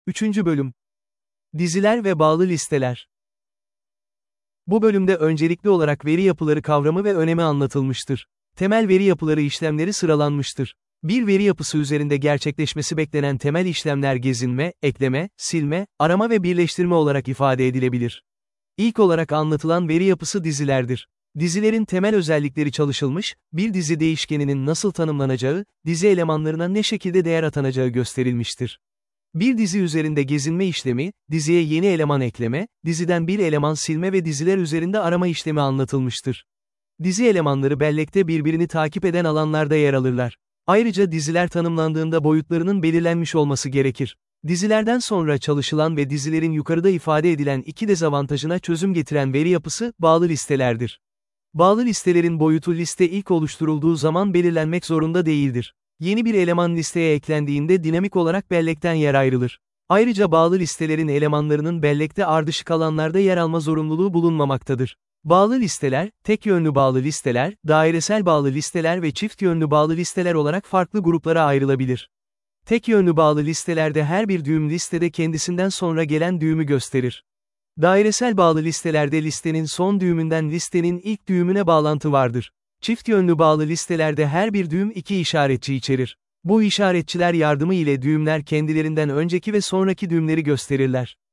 3. Bölüm. Diziler ve bağlı listeler. Bu bölümde öncelikli olarak veri yapıları kavramı ve önemi anlatılmıştır. Temel veri yapıları işlemleri sıralanmıştır. Bir veri yapısı üzerinde gerçekleşmesi beklenen temel işlemler gezinme, ekleme, silme, arama ve birleştirme olarak ifade edilebilir. İlk olarak anlatılan veri yapısı dizilerdir. Dizilerin temel özellikleri çalışılmış, bir dizi değişkeninin nasıl tanımlanacağı, dizi elemanlarına ne şekilde değer atanacağı gösterilmiştir. Bir dizi üzerinde gezinme işlemi, diziye yeni eleman ekleme, diziden bir eleman silme ve diziler üzerinde arama işlemi anlatılmıştır. Dizi elemanları bellekte birbirini takip eden alanlarda yer alırlar. Ayrıca diziler tanımlandığında boyutlarının belirlenmiş olması gerekir. Dizilerden sonra çalışılan ve dizilerin yukarıda ifade edilen iki dezavantajına çözüm getiren veri yapısı, bağlı listelerdir. Bağlı listelerin boyutu liste ilk oluşturulduğu zaman belirlenmek zorunda değildir. Yeni bir eleman listeye eklendiğinde dinamik olarak bellekten yer ayrılır. Ayrıca bağlı listelerin elemanlarının bellekte ardışık alanlarda yer alma zorunluluğu bulunmamaktadır. Bağlı listeler, tek yönlü bağlı listeler, dairesel bağlı listeler ve çift yönlü bağlı listeler olarak farklı gruplara ayrılabilir. Tek yönlü bağlı listelerde her bir düğüm listede kendisinden sonra gelen düğümü gösterir. Dairesel bağlı listelerde listenin son düğümünden listenin ilk düğümüne bağlantı vardır. Çift yönlü bağlı listelerde her bir düğüm iki işaretçi içerir. Bu işaretçiler yardımı ile düğümler kendilerinden önceki ve sonraki düğümleri gösterirler.